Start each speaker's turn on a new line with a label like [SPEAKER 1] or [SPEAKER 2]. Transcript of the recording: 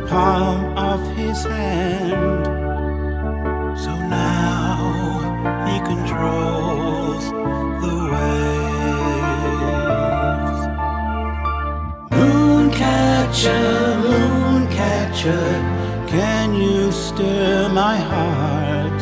[SPEAKER 1] palm of his hand. So now he controls the waves. Moon catcher, can you stir my heart?